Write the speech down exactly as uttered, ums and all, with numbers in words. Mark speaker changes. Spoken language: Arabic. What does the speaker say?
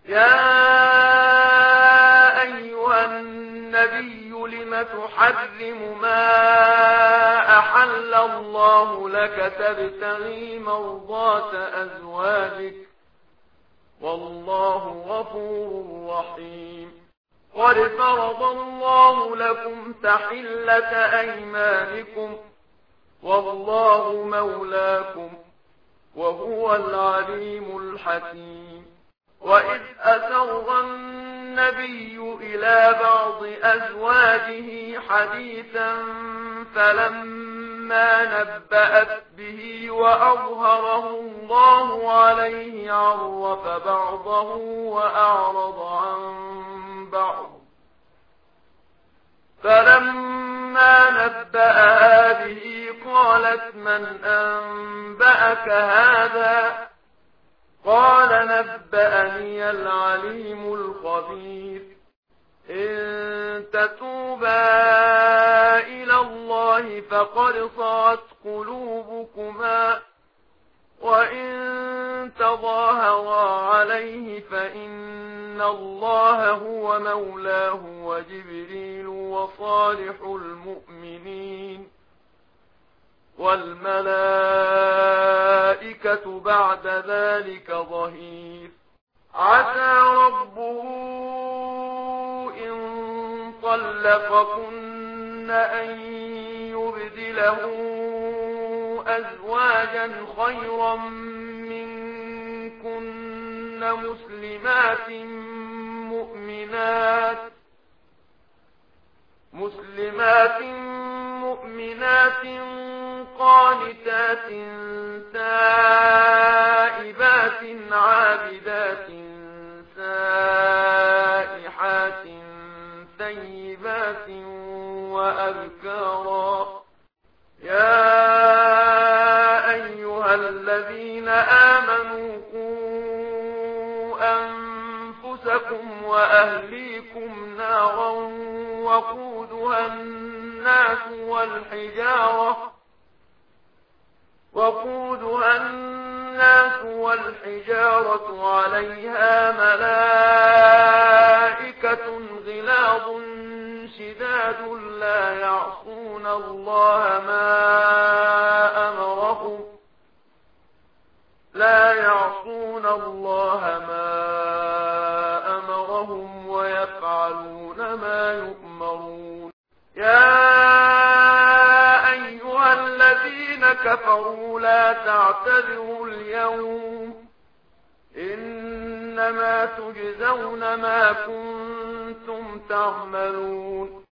Speaker 1: يا أيها النبي لم تحرم ما أحل الله لك تبتغي مرضات أزواجك والله غفور رحيم. قد فرض الله لكم تحلة أيمانكم والله مولاكم وهو العليم الحكيم. وإذ أسر النبي إلى بعض أزواجه حديثا فلما نبأت به وأظهره الله عليه عرف بعضه وأعرض عن بعض فلما نبأها به قالت من أنبأك هذا قال نبأني العليم الخبير. إن تتوبا إلى الله فقد صغت قلوبكما وإن تظاهرا عليه فإن الله هو مولاه وجبريل وصالح المؤمنين والملائكة بعد ذلك ظهير. عسى ربه إن طلقكن أن يبدله أزواجا خيرا منكن مسلمات مؤمنات مسلمات مؤمنات قانتات تائبات عابدات سائحات ثيبات وأبكارا. يا أيها الذين آمنوا قوا أنفسكم وأهليكم نارا وقودها الناس والحجارة وقودها الناس والحجارة عليها ملائكة غلاظ شداد لا يعصون الله ما أمرهم لا يعصون الله ما أمرهم ويفعلون ما يؤمرون. يا أيها الذين كفروا لا تعتذروا اليوم إنما تجزون ما كنتم تعملون.